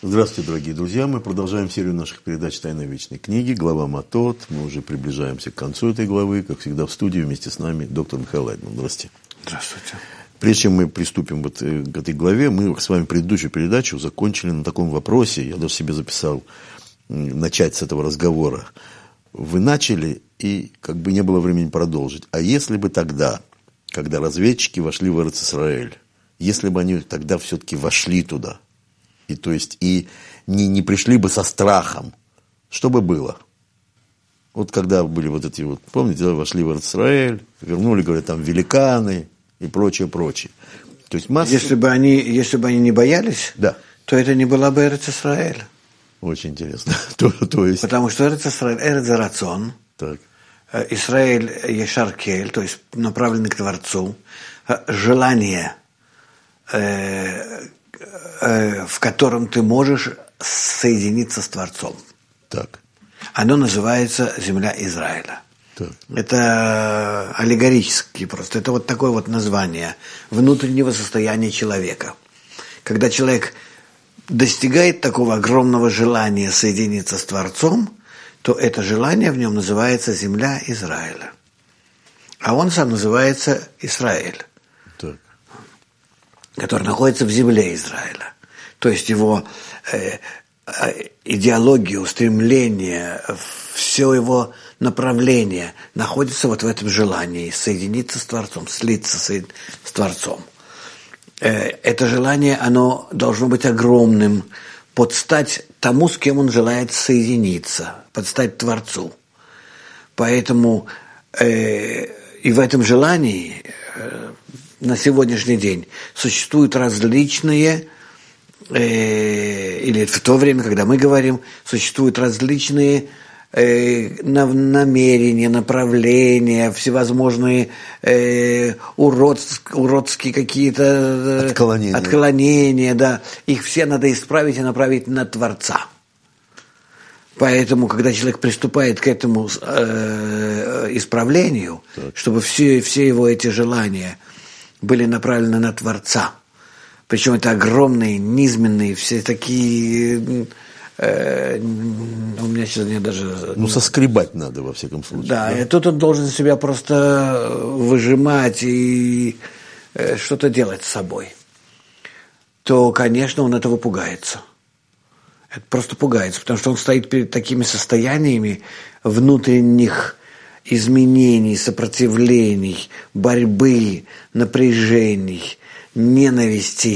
Здравствуйте, дорогие друзья. Мы продолжаем серию наших передач «Тайна вечной книги», глава Матот. Мы уже приближаемся к концу этой главы. Как всегда, в студии вместе с нами доктор Михаил Лайтман. Здравствуйте. Здравствуйте. Прежде чем мы приступим к этой главе, мы с вами предыдущую передачу закончили на таком вопросе. Я даже себе записал начать с этого разговора. Вы начали, и как бы не было времени продолжить. А если бы тогда, когда разведчики вошли в Эрец-Исраэль, если бы они тогда все-таки вошли туда, и то есть и не пришли бы со страхом, что бы было? Вот когда были вот эти вот, помните, вошли в Израиль, вернули, говорят, там великаны и прочее. То есть масса... Если бы они не боялись, да, то это не была бы Эрец-Исраэль. Очень интересно. то есть... Потому что Эрец-Исраэль, Эрец-Зарацон, Исраэль Ешар-Кель, то есть направленный к Творцу, желание, в котором ты можешь соединиться с Творцом. Так. Оно называется земля Израиля. Так. Это аллегорически просто. Это вот такое вот название внутреннего состояния человека. Когда человек достигает такого огромного желания соединиться с Творцом, то это желание в нем называется земля Израиля. А он сам называется Израиль. Так. Который находится в земле Израиля. То есть его идеология, устремление, все его направление находится вот в этом желании соединиться с Творцом, слиться с Творцом. Это желание, оно должно быть огромным, подстать тому, с кем он желает соединиться, подстать Творцу. Поэтому и в этом желании на сегодняшний день существуют различные, или в то время, когда мы говорим, существуют различные намерения, направления, всевозможные уродские какие-то отклонения, да. Их все надо исправить и направить на Творца. Поэтому, когда человек приступает к этому исправлению, чтобы все его эти желания были направлены на Творца. Причем это огромные, низменные, все такие... у меня сейчас нет даже... соскребать надо, во всяком случае. Да, и тут он должен себя просто выжимать и что-то делать с собой. То, конечно, он этого пугается. Это просто пугается, потому что он стоит перед такими состояниями внутренних изменений, сопротивлений, борьбы, напряжений, ненависти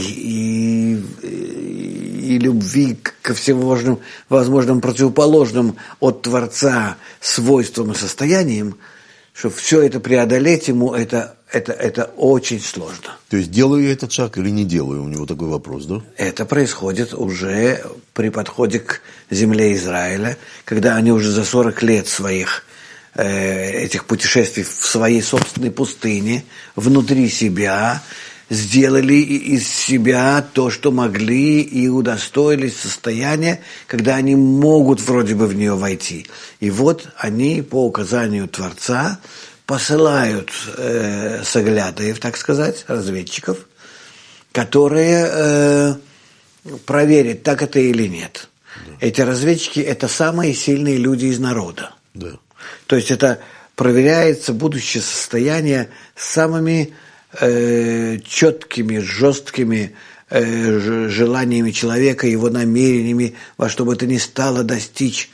и любви ко всевозможным возможным противоположным от Творца свойствам и состояниям, что все это преодолеть ему, это очень сложно. То есть делаю я этот шаг или не делаю? У него такой вопрос, да? Это происходит уже при подходе к земле Израиля, когда они уже за 40 лет своих этих путешествий в своей собственной пустыне, внутри себя, сделали из себя то, что могли, и удостоились состояния, когда они могут вроде бы в нее войти. И вот они по указанию Творца посылают соглядатаев, так сказать, разведчиков, которые проверят, так это или нет. Да. Эти разведчики – это самые сильные люди из народа. Да. То есть это проверяется будущее состояние самыми четкими, жесткими желаниями человека, его намерениями, во что бы то ни стало достичь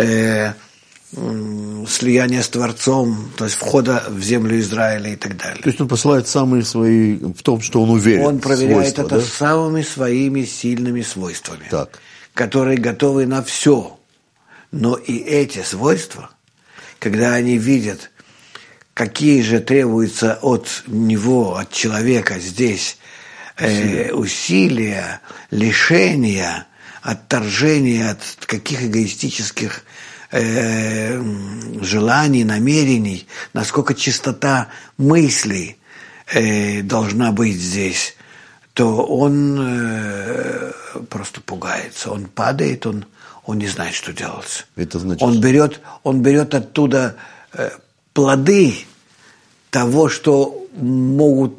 слияния с Творцом, то есть входа в землю Израиля и так далее. То есть он посылает самые свои, в том, что он уверен. Он проверяет свойства, это да? самыми своими сильными свойствами, так. которые готовы на все. Но и эти свойства, когда они видят, какие же требуются от него, от человека здесь усилия, лишения, отторжения от каких эгоистических желаний, намерений, насколько чистота мыслей должна быть здесь, то он просто пугается, он падает, он не знает, что делать. Это значит... Он берет оттуда плоды того, что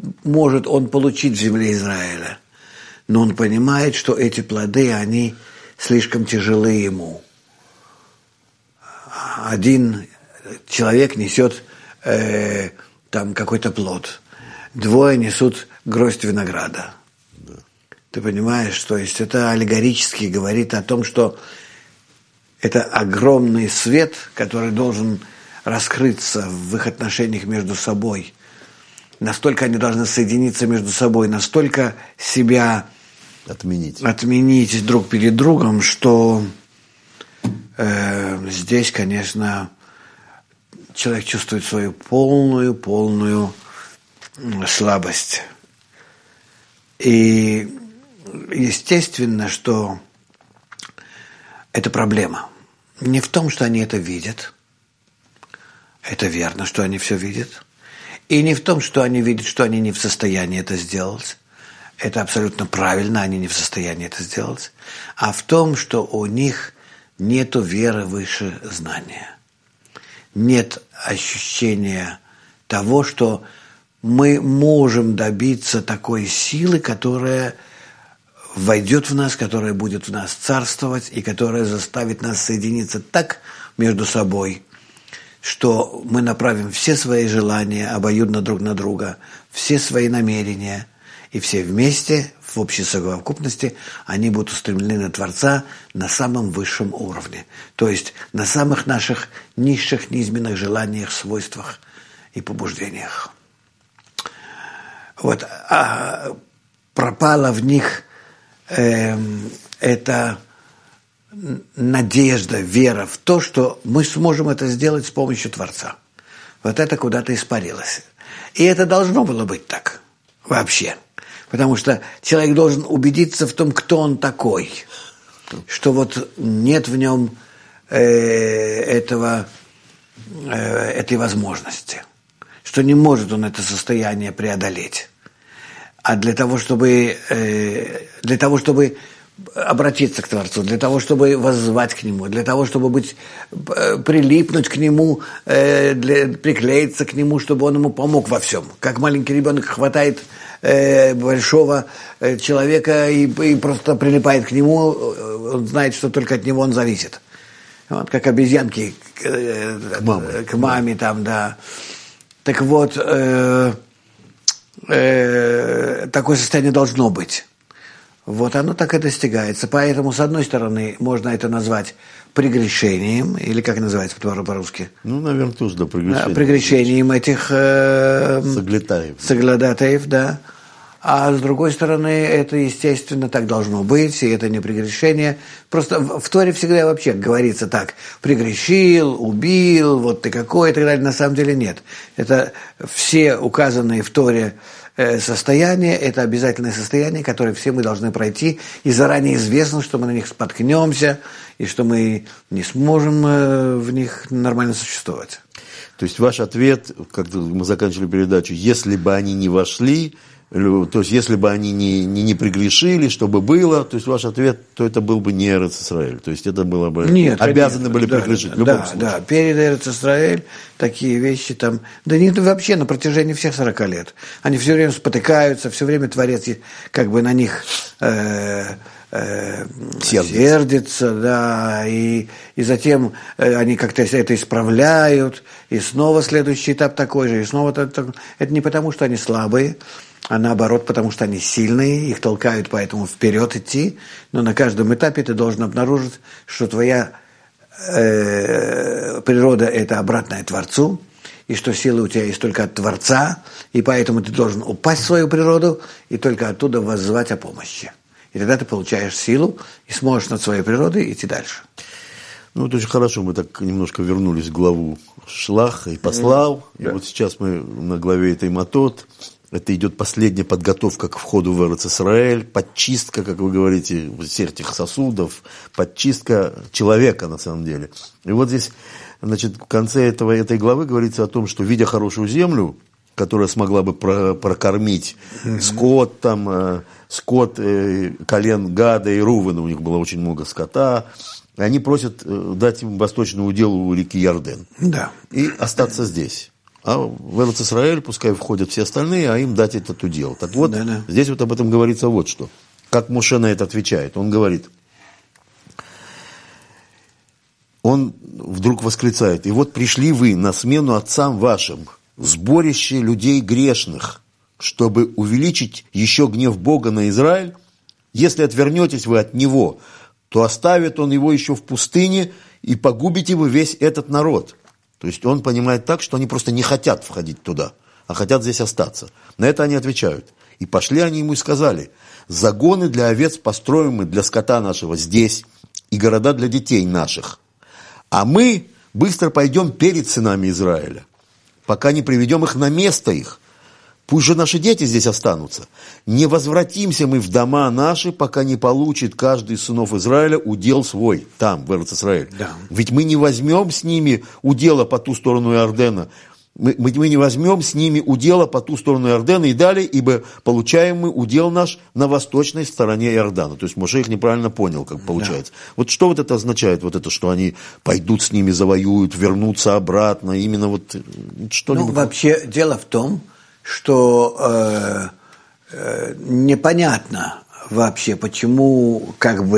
может он получить в земле Израиля. Но он понимает, что эти плоды, они слишком тяжелы ему. Один человек несет там какой-то плод, двое несут гроздь винограда. Да. Ты понимаешь, то есть это аллегорически говорит о том, что это огромный свет, который должен раскрыться в их отношениях между собой. Настолько они должны соединиться между собой, настолько себя отменить друг перед другом, что здесь, конечно, человек чувствует свою полную слабость. И естественно, что это проблема. Не в том, что они это видят. Это верно, что они все видят. И не в том, что они видят, что они не в состоянии это сделать. Это абсолютно правильно, они не в состоянии это сделать. А в том, что у них нету веры выше знания. Нет ощущения того, что мы можем добиться такой силы, которая войдет в нас, которая будет в нас царствовать и которая заставит нас соединиться так между собой, что мы направим все свои желания обоюдно друг на друга, все свои намерения, и все вместе, в общей совокупности, они будут устремлены на Творца на самом высшем уровне. То есть на самых наших низших, низменных желаниях, свойствах и побуждениях. Вот. А пропала в них эта надежда, вера в то, что мы сможем это сделать с помощью Творца. Вот это куда-то испарилось. И это должно было быть так. Вообще. Потому что человек должен убедиться в том, кто он такой. Что вот нет в нем этой возможности. Что не может он это состояние преодолеть. А для того, чтобы обратиться к Творцу, для того, чтобы воззвать к Нему, для того, чтобы прилипнуть к Нему, приклеиться к Нему, чтобы Он ему помог во всем. Как маленький ребенок хватает большого человека и просто прилипает к нему, он знает, что только от него он зависит. Вот, как обезьянки к маме там, да. Так вот, такое состояние должно быть. Вот оно так и достигается. Поэтому, с одной стороны, можно это назвать прегрешением, или как называется по-русски? Ну, наверное, тоже, да, прегрешением. Прегрешением этих соглядатаев, да. А с другой стороны, это, естественно, так должно быть, и это не прегрешение. Просто в Торе всегда вообще говорится так: прегрешил, убил, вот ты какой, и так далее. На самом деле нет. Это все указанные в Торе состояния, это обязательное состояние, которое все мы должны пройти, и заранее известно, что мы на них споткнемся, и что мы не сможем в них нормально существовать. То есть ваш ответ, как мы заканчивали передачу, если бы они не вошли, то есть если бы они не прегрешили, чтобы было, то есть ваш ответ, то это был бы не Эрец Исраэль. То есть это было бы, обязаны были прегрешить в любом случае. Да, перед Эрец Исраэль такие вещи там, да не вообще на протяжении всех 40 лет. Они все время спотыкаются, все время Творец как бы на них сердится, да, и затем они как-то это исправляют, и снова следующий этап такой же, и снова это не потому, что они слабые, а наоборот, потому что они сильные, их толкают поэтому вперед идти, но на каждом этапе ты должен обнаружить, что твоя природа – это обратная Творцу, и что сила у тебя есть только от Творца, и поэтому ты должен упасть в свою природу и только оттуда воззвать о помощи. И тогда ты получаешь силу и сможешь над своей природой идти дальше. Ну, это очень хорошо, мы так немножко вернулись в главу Шлах и послал, и вот сейчас мы на главе этой Матот. Это идет последняя подготовка к входу в Эрец Исраэль, подчистка, как вы говорите, всех этих сосудов, подчистка человека на самом деле. И вот здесь, значит, в конце этой главы говорится о том, что, видя хорошую землю, которая смогла бы прокормить скот, колен Гада и Рувена, у них было очень много скота, они просят дать им восточный удел у реки Ярден. Да. И остаться здесь. А в Эрец Исраэль пускай входят все остальные, а им дать этот удел. Так вот, здесь вот об этом говорится вот что. Как Моше на это отвечает. Он говорит: он вдруг восклицает: «И вот пришли вы на смену отцам вашим, сборище людей грешных, чтобы увеличить еще гнев Бога на Израиль. Если отвернетесь вы от него, то оставит он его еще в пустыне, и погубите вы весь этот народ». То есть он понимает так, что они просто не хотят входить туда, а хотят здесь остаться. На это они отвечают: «И пошли они ему и сказали: загоны для овец построим мы для скота нашего здесь, и города для детей наших. А мы быстро пойдем перед сынами Израиля, пока не приведем их на место их. Пусть же наши дети здесь останутся. Не возвратимся мы в дома наши, пока не получит каждый из сынов Израиля удел свой там, в Эрец-Исраэль. Да. Ведь мы не возьмем с ними удела по ту сторону Иордена. Мы не возьмем с ними удела по ту сторону Иордена и далее, ибо получаем мы удел наш на восточной стороне Иордана». То есть Моше их неправильно понял, как получается. Да. Вот что вот это означает, вот это, что они пойдут с ними, завоюют, вернутся обратно, именно вот что-нибудь? Ну, вообще, дело в том, что непонятно вообще, почему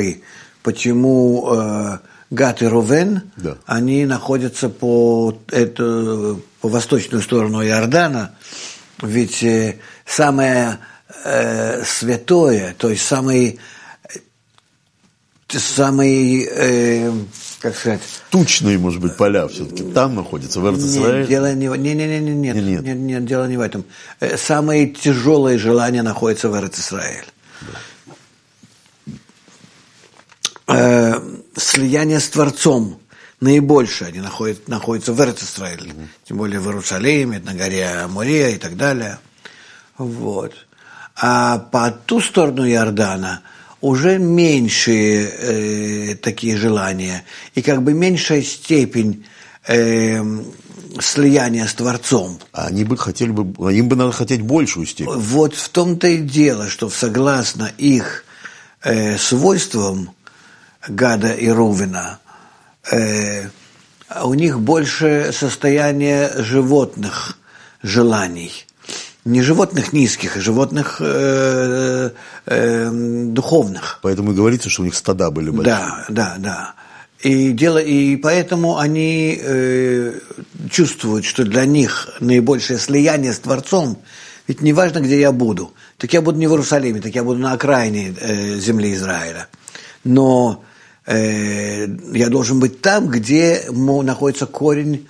Гад и Рувен, да, они находятся по восточную сторону Иордана, ведь самое святое, то есть самый как сказать... Тучные, может быть, поля все-таки там находятся, в Эрец-Исраэль? Нет, дело не в этом. Самые тяжелые желания находятся в Эрец-Исраэль. Да. Слияние с Творцом наибольшее, они находятся в Эрец-Исраэль, тем более в Иерусалиме, на горе Мория и так далее. Вот. А по ту сторону Иордана уже меньшие такие желания, и как бы меньшая степень слияния с Творцом. А они бы хотели бы, им бы надо хотеть большую степень. Вот в том-то и дело, что согласно их свойствам Гада и Рувена, у них больше состояние животных желаний. Не животных низких, а животных духовных. Поэтому и говорится, что у них стада были большие. Да. И поэтому они чувствуют, что для них наибольшее слияние с Творцом, ведь не важно, где я буду. Так я буду не в Иерусалиме, так я буду на окраине земли Израиля. Но я должен быть там, где находится корень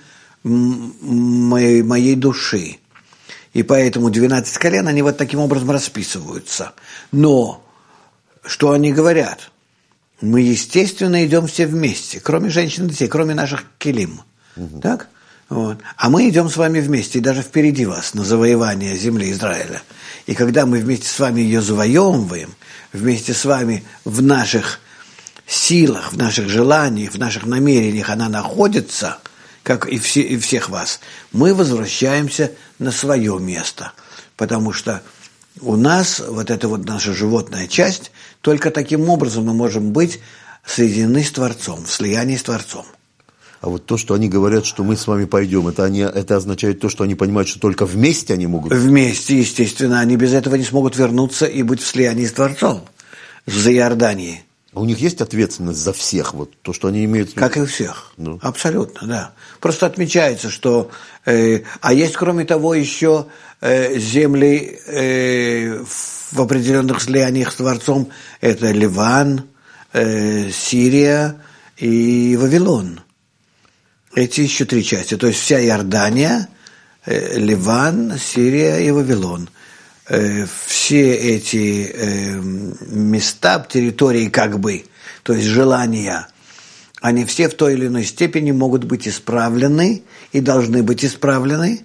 моей души. И поэтому 12 колен, они вот таким образом расписываются. Но что они говорят? Мы, естественно, идем все вместе, кроме женщин и детей, кроме наших келим. Так? Вот. А мы идем с вами вместе, и даже впереди вас, на завоевание земли Израиля. И когда мы вместе с вами ее завоевываем, вместе с вами в наших силах, в наших желаниях, в наших намерениях она находится, как и всех вас, мы возвращаемся на свое место. Потому что у нас вот эта вот наша животная часть, только таким образом мы можем быть соединены с Творцом, в слиянии с Творцом. А вот то, что они говорят, что мы с вами пойдем, это означает то, что они понимают, что только вместе они могут... Вместе, естественно, они без этого не смогут вернуться и быть в слиянии с Творцом, за Иорданией. А у них есть ответственность за всех, вот то, что они имеют? Как и у всех, абсолютно, да. Просто отмечается, что... а есть, кроме того, еще земли в определенных слияниях с Творцом. Это Ливан, Сирия и Вавилон. Эти еще 3 части. То есть вся Иордания, Ливан, Сирия и Вавилон. Все эти места, территории как бы, то есть желания, они все в той или иной степени могут быть исправлены и должны быть исправлены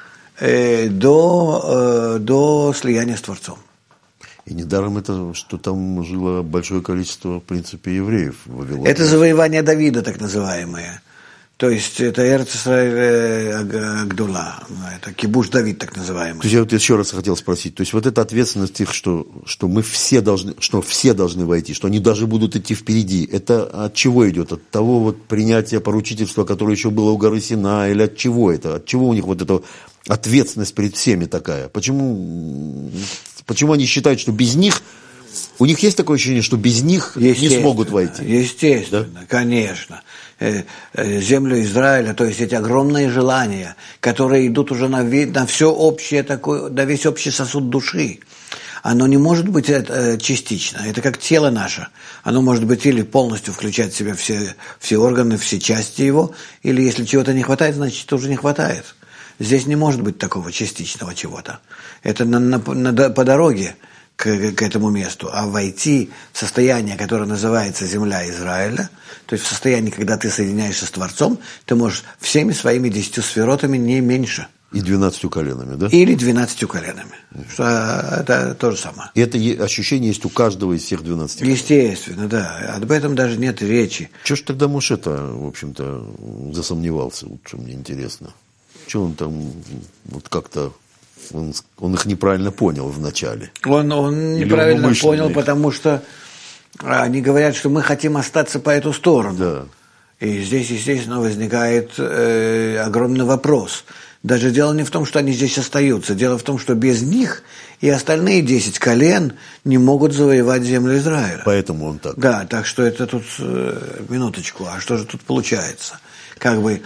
до слияния с Творцом. И недаром это, что там жило большое количество, в принципе, евреев в Вавилоне. Это завоевание Давида, так называемое. То есть это Эрец-Исраэль Агдула, это Кибуш Давид, так называемый. То есть я вот еще раз хотел спросить, то есть вот эта ответственность их, что мы все должны, что все должны войти, что они даже будут идти впереди, это от чего идет? От того вот принятия поручительства, которое еще было у горы Синай, или от чего это? От чего у них вот эта ответственность перед всеми такая? Почему они считают, что без них, у них есть такое ощущение, что без них не смогут войти? Естественно, да? Конечно. землю Израиля, то есть эти огромные желания, которые идут уже на все общее такое, на весь общий сосуд души, оно не может быть частично. Это как тело наше. Оно может быть или полностью включать в себя все органы, все части его, или если чего-то не хватает, значит, тоже не хватает. Здесь не может быть такого частичного чего-то. Это по дороге к этому месту. А войти в состояние, которое называется земля Израиля, то есть в состоянии, когда ты соединяешься с Творцом, ты можешь всеми своими 10 сферотами, не меньше. И 12 коленами, да? Или 12 коленами. Что это то же самое. И это ощущение есть у каждого из всех 12 колен. Естественно, да. Об этом даже нет речи. Чего ж тогда Моше-то, в общем-то, засомневался? Вот что мне интересно. Чего он там вот как-то... Он их неправильно понял вначале. Он неправильно понял, потому что они говорят, что мы хотим остаться по эту сторону. Да. И здесь, естественно, возникает огромный вопрос. Даже дело не в том, что они здесь остаются. Дело в том, что без них и остальные 10 колен не могут завоевать землю Израиля. Поэтому он так. Да, так что это тут, минуточку, а что же тут получается? Как бы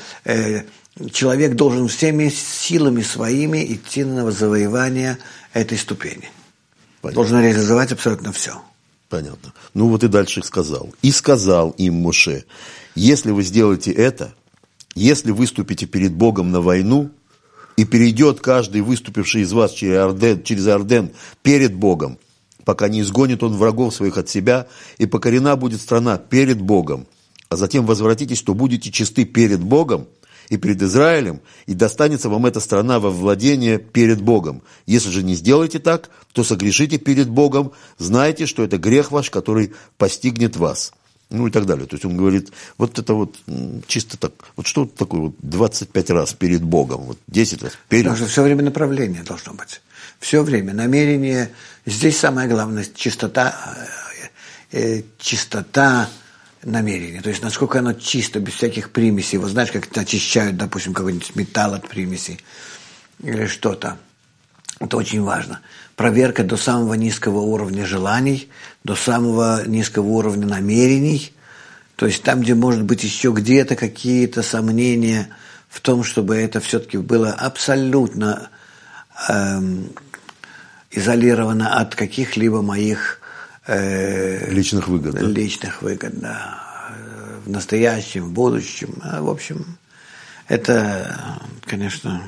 человек должен всеми силами своими идти на завоевание этой ступени. Понятно. Должен реализовать абсолютно все. Понятно. Ну вот и дальше сказал. И сказал им Моше: если вы сделаете это, если выступите перед Богом на войну, и перейдет каждый выступивший из вас через Иорден перед Богом, пока не изгонит он врагов своих от себя, и покорена будет страна перед Богом, а затем возвратитесь, то будете чисты перед Богом и перед Израилем, и достанется вам эта страна во владение перед Богом. Если же не сделаете так, то согрешите перед Богом, знайте, что это грех ваш, который постигнет вас. Ну и так далее. То есть он говорит, вот это вот чисто так, вот что такое вот 25 раз перед Богом, вот 10 раз перед... Потому что все время направление должно быть. Все время намерение. Здесь самое главное чистота намерения. То есть насколько оно чисто, без всяких примесей. Вот знаешь, как очищают, допустим, какой-нибудь металл от примесей или что-то. Это очень важно. Проверка до самого низкого уровня желаний, до самого низкого уровня намерений. То есть там, где может быть еще где-то какие-то сомнения в том, чтобы это все-таки было абсолютно изолировано от каких-либо моих личных выгод. Личных выгод, да. В настоящем, в будущем. В общем, это, конечно,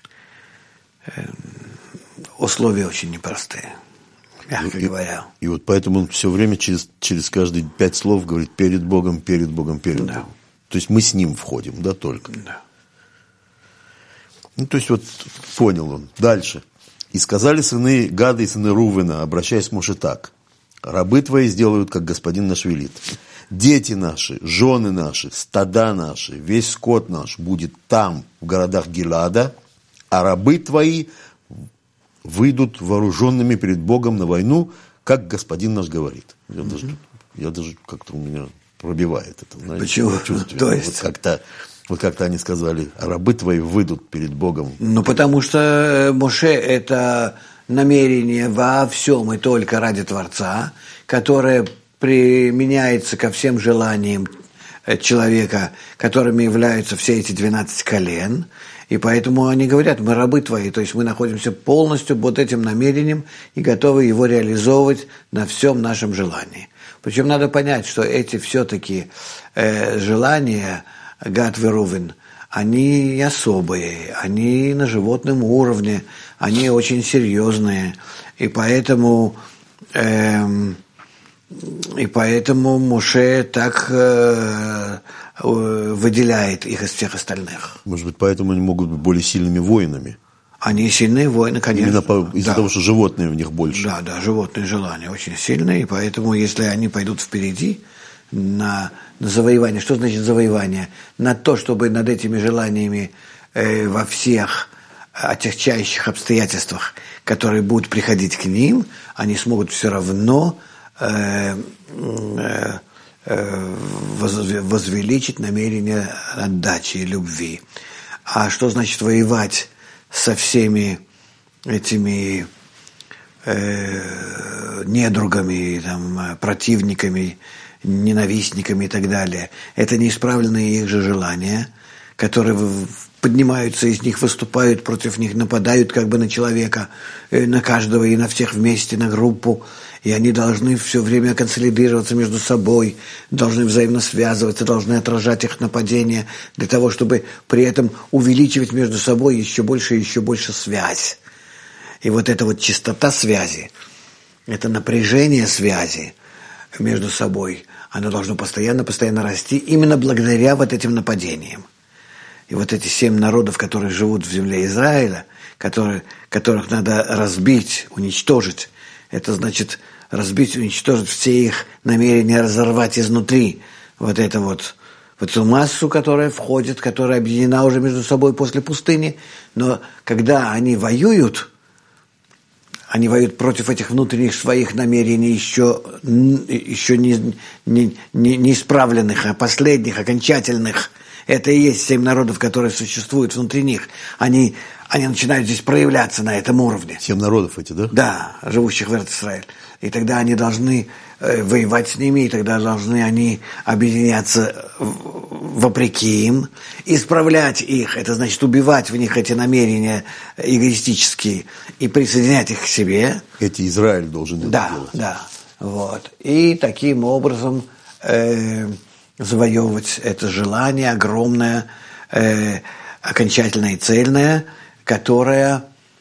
условия очень непростые, мягко говоря. И вот поэтому он все время через каждые 5 слов говорит перед Богом, перед Богом, перед Богом. То есть мы с ним входим, да, только? Да. Ну, то есть вот понял он. Дальше. И сказали сыны Гада и сыны Рувена, обращаясь к Моше так: рабы твои сделают, как господин наш велит. Дети наши, жены наши, стада наши, весь скот наш будет там, в городах Гилада, а рабы твои выйдут вооруженными перед Богом на войну, как господин наш говорит. Я даже как-то у меня пробивает это. Знаете, почему? То есть... Вот как-то они сказали, рабы твои выйдут перед Богом. Ну, потому что Моше – это намерение во всем и только ради Творца, которое применяется ко всем желаниям человека, которыми являются все эти 12 колен. И поэтому они говорят, мы рабы твои, то есть мы находимся полностью под этим намерением и готовы его реализовывать на всем нашем желании. Причем надо понять, что эти все-таки желания Гад и Рувен, они особые, они на животном уровне, они очень серьезные, и поэтому Моше так выделяет их из всех остальных. Может быть, поэтому они могут быть более сильными воинами? Они сильные воины, конечно. Именно из-за того, что животные в них больше. Да, животные желания очень сильные, и поэтому, если они пойдут впереди на завоевание, что значит завоевание? На то, чтобы над этими желаниями во всех отягчающих обстоятельствах, которые будут приходить к ним, они смогут все равно возвеличить намерение отдачи и любви. А что значит воевать со всеми этими недругами, там, противниками ненавистниками и так далее. Это неисправленные их же желания, которые поднимаются из них, выступают против них, нападают как бы на человека, на каждого и на всех вместе, на группу. И они должны все время консолидироваться между собой, должны взаимно связываться, должны отражать их нападения для того, чтобы при этом увеличивать между собой еще больше и еще больше связь. И вот эта вот частота связи, это напряжение связи между собой, оно должно постоянно расти именно благодаря вот этим нападениям. И вот эти 7 народов, которые живут в земле Израиля, которых надо разбить, уничтожить, это значит разбить, уничтожить все их намерения разорвать изнутри вот эту массу, которая входит, которая объединена уже между собой после пустыни. Но когда они воюют против этих внутренних своих намерений, еще не исправленных, а последних, окончательных. Это и есть 7 народов, которые существуют внутри них. Они начинают здесь проявляться на этом уровне. 7 народов эти, да? Да, живущих в Эрец-Исраэль. И тогда они должны воевать с ними, и тогда должны они объединяться вопреки им, исправлять их, это значит убивать в них эти намерения эгоистические и присоединять их к себе. Эти Израиль должен это делать. Да, вот. И таким образом завоевывать это желание огромное, окончательное и цельное, которое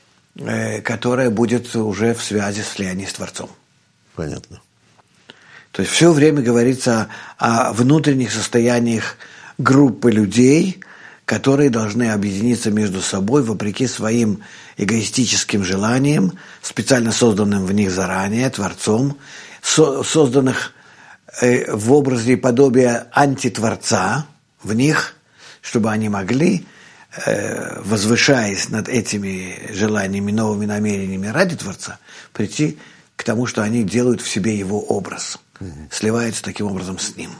будет уже в связи с слиянием с Творцом. Понятно. То есть все время говорится о внутренних состояниях группы людей, которые должны объединиться между собой вопреки своим эгоистическим желаниям, специально созданным в них заранее Творцом, созданных в образе и подобие антитворца в них, чтобы они могли, возвышаясь над этими желаниями, новыми намерениями ради Творца, прийти к тому, что они делают в себе его образ, сливаются таким образом с ним.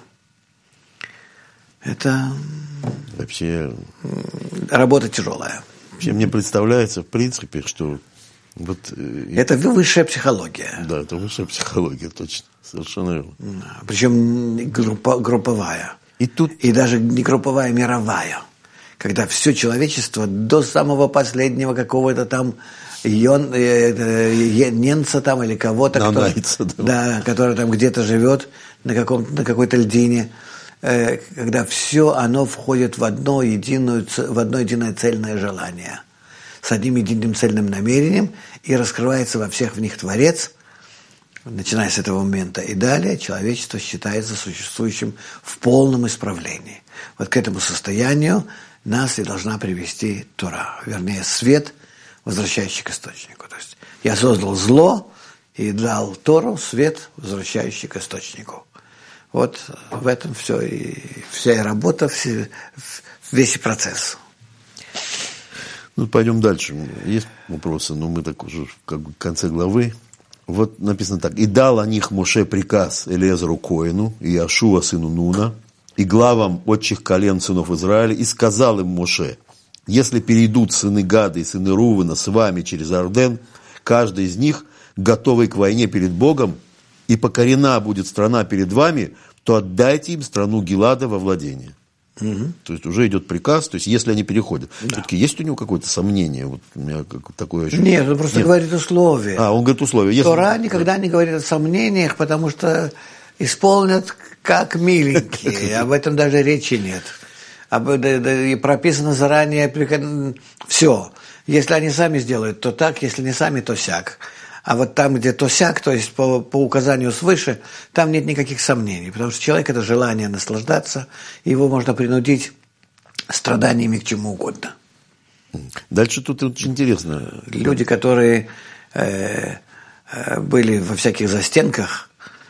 Это вообще работа тяжелая. Вообще мне представляется, в принципе, что это высшая психология. Да, это высшая психология, точно. Совершенно верно. Причем групповая. И даже не групповая, а мировая. Когда все человечество до самого последнего какого-то там ненца там или кого-то, который там где-то живет на какой-то льдине, когда все оно входит в одно единое цельное желание, с одним единым цельным намерением, и раскрывается во всех в них Творец, начиная с этого момента и далее, человечество считается существующим в полном исправлении. Вот к этому состоянию нас и должна привести Тора, вернее, свет, возвращающий к источнику. То есть я создал зло и дал Тору, свет, возвращающий к источнику. Вот в этом все и вся и работа, весь процесс. Ну, пойдем дальше. Есть вопросы, но мы так уже как бы в конце главы. Вот написано так. «И дал о них Моше приказ Элиэзеру Коэну и Иошуа сыну Нуна, и главам отчих колен сынов Израиля, и сказал им Моше: если перейдут сыны Гада и сыны Рувена с вами через Иорден, каждый из них, готовый к войне перед Богом, и покорена будет страна перед вами, то отдайте им страну Гилада во владение». То есть уже идет приказ, то есть если они переходят. Да. Все-таки есть у него какое-то сомнение? Вот у меня такое ощущение. Нет, он просто говорит условия. Он говорит условия. Если... Тора никогда не говорит о сомнениях, потому что исполнят как миленькие. Об этом даже речи нет. И прописано заранее все. Если они сами сделают, то так, если не сами, то сяк. А вот там, где то сяк, то есть по указанию свыше, там нет никаких сомнений. Потому что человек – это желание наслаждаться, его можно принудить страданиями к чему угодно. Дальше тут очень интересно. Люди, которые были во всяких застенках,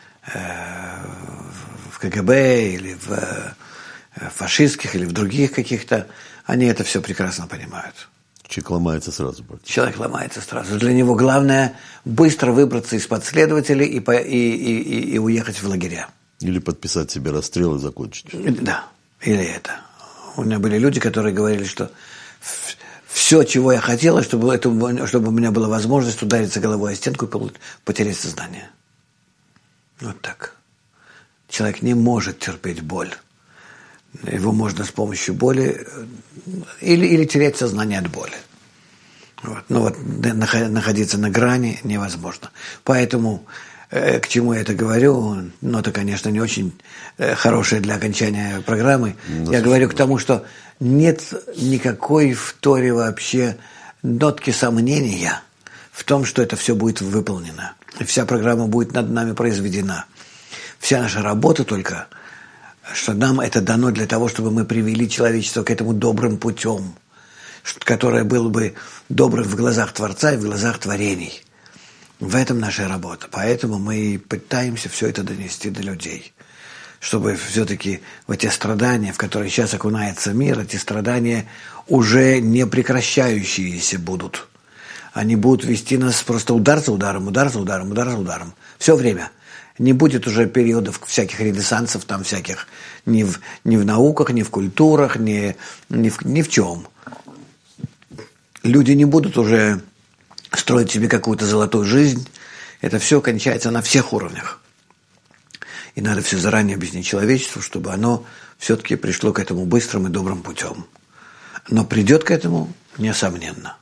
в КГБ или в фашистских, или в других каких-то, они это все прекрасно понимают. Человек ломается сразу. Человек ломается сразу. Для него главное быстро выбраться из-под следователей и уехать в лагеря. Или подписать себе расстрел и закончить. Да, или это. У меня были люди, которые говорили, что все, чего я хотела, чтобы у меня была возможность удариться головой о стенку и потерять сознание. Вот так. человек не может терпеть боль. Его можно с помощью боли или терять сознание от боли. Вот. Но вот находиться на грани невозможно. Поэтому, к чему я это говорю, нота, конечно, не очень хорошая для окончания программы. Я говорю к тому, что нет никакой в Торе вообще нотки сомнения в том, что это все будет выполнено. И вся программа будет над нами произведена. Вся наша работа только, что нам это дано для того, чтобы мы привели человечество к этому добрым путем, которое было бы добрым в глазах Творца и в глазах творений. В этом наша работа. Поэтому мы пытаемся все это донести до людей. Чтобы все-таки в эти страдания, в которые сейчас окунается мир, эти страдания уже не прекращающиеся будут. Они будут вести нас просто удар за ударом, удар за ударом, удар за ударом. Все время. Не будет уже периодов всяких ренессансов, там всяких, ни в науках, ни в культурах, ни в чем. Люди не будут уже строить себе какую-то золотую жизнь. Это все кончается на всех уровнях. И надо все заранее объяснить человечеству, чтобы оно все-таки пришло к этому быстрым и добрым путем. Но придет к этому, несомненно.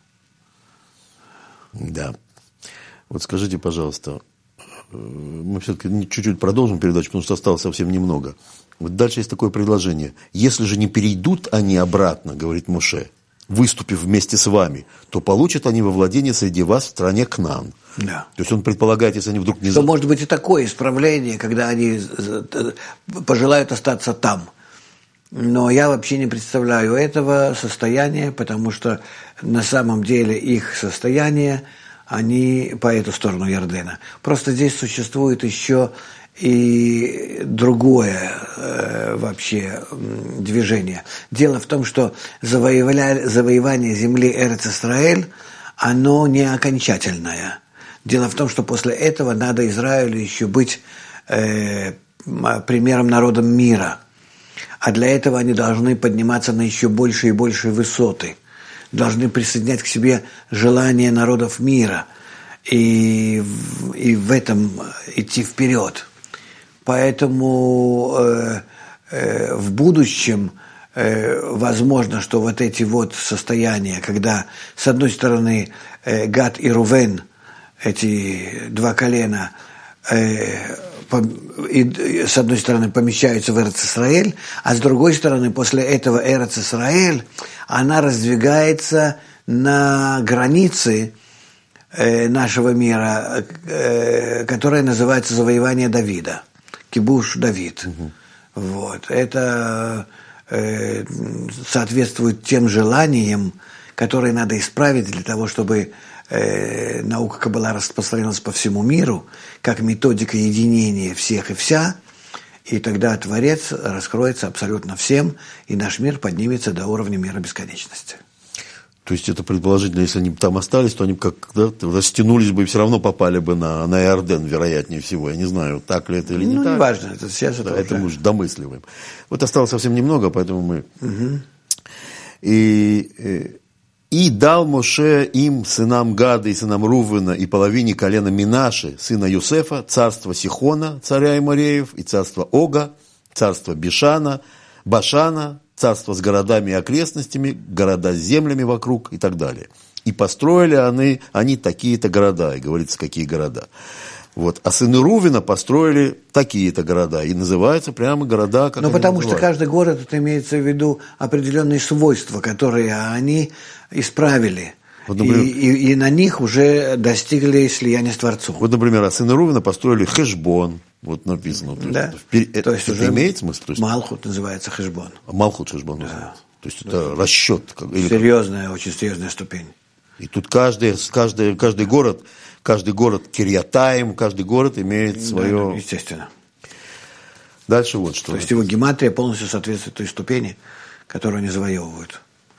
Да. Вот скажите, пожалуйста, мы все-таки чуть-чуть продолжим передачу, потому что осталось совсем немного. Вот дальше есть такое предложение. Если же не перейдут они обратно, говорит Моше, выступив вместе с вами, то получат они во владение среди вас в стране Кнаан. Да. То есть он предполагает, если они вдруг не... Что может быть и такое исправление, когда они пожелают остаться там. Но я вообще не представляю этого состояния, потому что на самом деле их состояние, они по эту сторону Ярдена. Просто здесь существует еще и другое вообще движение. Дело в том, что завоевание земли Эрец-Исраэль, оно не окончательное. Дело в том, что после этого надо Израилю еще быть примером народом мира. А для этого они должны подниматься на еще большие и большие высоты. Должны присоединять к себе желание народов мира. И в этом идти вперед. Поэтому в будущем возможно, что вот эти вот состояния, когда с одной стороны Гад и Рувен, эти два колена, с одной стороны помещаются в Эрец-Исраэль, а с другой стороны после этого Эрец-Исраэль, она раздвигается на границы нашего мира, которая называется завоевание Давида, Кибуш Давид. Вот. Это соответствует тем желаниям, которые надо исправить для того, чтобы наука Каббала распространилась по всему миру, как методика единения всех и вся, и тогда Творец раскроется абсолютно всем, и наш мир поднимется до уровня мира бесконечности. То есть это предположительно, если они там остались, то они как-то растянулись бы и все равно попали бы на Иорден, вероятнее всего. Я не знаю, так ли это или не так. Ну, не важно, это сейчас да, это мы уже домысливаем. Вот осталось совсем немного, поэтому мы... И дал Моше им, сынам Гада и сынам Рувена, и половине колена Минаши, сына Юсефа, царство Сихона, царя Эмореев, и царство Ога, царство Башана, царство с городами и окрестностями, города с землями вокруг и так далее. И построили они такие-то города, и говорится, какие города. Вот. А сыны Рувена построили такие-то города, и называются прямо города, как они потому называют. что каждый город, это имеется в виду определенные свойства, которые они исправили. Вот, например, и на них уже достигли слияния с Творцом. Вот, например, сыны Рувена построили Хешбон, вот написано. То есть уже имеет смысл? Малхут называется Хешбон. Малхут Хешбон называется. То есть это расчет. Серьезная, очень серьезная ступень. И тут каждый город Кирьятаим, каждый город имеет свое... Да, естественно. Дальше вот что. То есть его гематрия полностью соответствует той ступени, которую они завоевывают.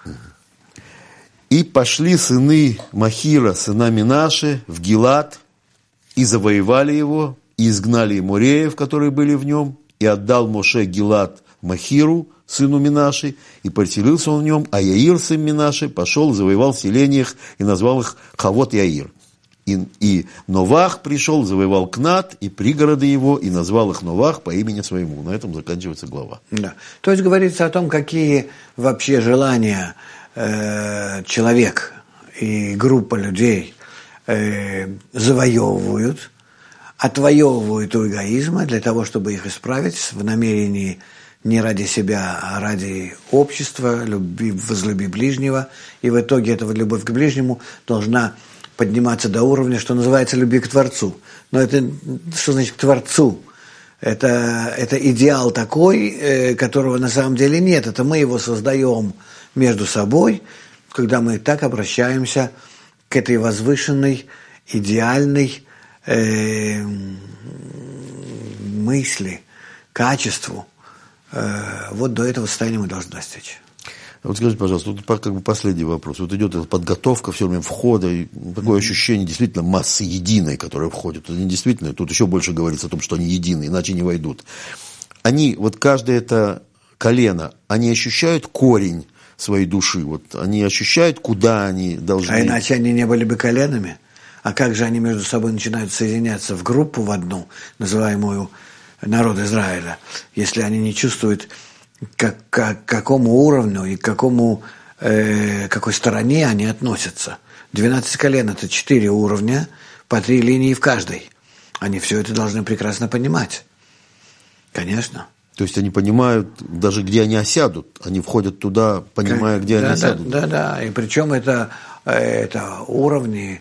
И пошли сыны Махира, сына Минаши, в Гилад, и завоевали его, и изгнали Эмореев, которые были в нем, и отдал Моше Гилад Махиру, сыну Минаши, и поселился он в нем, а Яир, сын Минаши, пошел, завоевал в селениях и назвал их Хавот Яир. И Новах пришел, завоевал Кнат и пригороды его, и назвал их Новах по имени своему. На этом заканчивается глава. Да. То есть говорится о том, какие вообще желания человек и группа людей завоевывают, отвоевывают у эгоизма для того, чтобы их исправить в намерении не ради себя, а ради общества, возлюби ближнего. И в итоге эта любовь к ближнему должна подниматься до уровня, что называется, любви к Творцу. Но это что значит к Творцу? Это идеал такой, которого на самом деле нет. Это мы его создаем между собой, когда мы так обращаемся к этой возвышенной, идеальной мысли, качеству. Вот до этого состояния мы должны достичь. Вот скажите, пожалуйста, вот как бы последний вопрос. Вот идет эта подготовка все время входа, и такое ощущение действительно массы единой, которая входит. Это не действительно, тут еще больше говорится о том, что они едины, иначе не войдут. Они, вот каждое это колено, они ощущают корень своей души, вот они ощущают, куда они должны... А иначе они не были бы коленами? А как же они между собой начинают соединяться в группу, в одну, называемую народ Израиля, если они не чувствуют, к какому уровню и к какой стороне они относятся. 12 колен – это 4 уровня, по 3 линии в каждой. Они все это должны прекрасно понимать. Конечно. То есть они понимают даже, где они осядут. Они входят туда, понимая, где они осядут. Да. И причем это уровни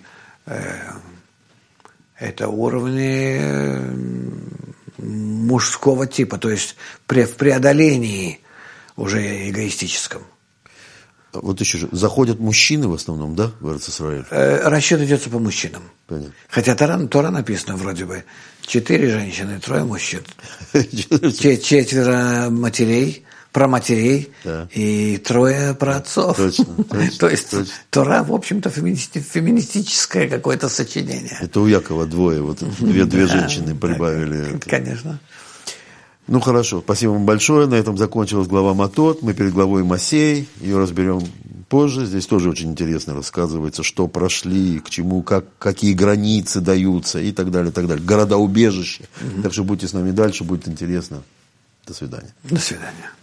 мужского типа, то есть в преодолении уже эгоистическом. Вот еще же, заходят мужчины в основном, да, в Эрец-Исраэль? Расчет идется по мужчинам. Понятно. Хотя Тора написано вроде бы 4 женщины, 3 мужчин. 4 матерей, праматерей, да. И 3 праотцов. Точно. То есть Тора, в общем-то, феминистическое какое-то сочинение. Это у Якова 2, вот две женщины прибавили. Конечно. Ну хорошо, спасибо вам большое. На этом закончилась глава Матот. Мы перед главой Масей. Ее разберем позже. Здесь тоже очень интересно рассказывается, что прошли, к чему, какие границы даются и так далее, и так далее. Города-убежища. Так что будьте с нами дальше, будет интересно. До свидания. До свидания.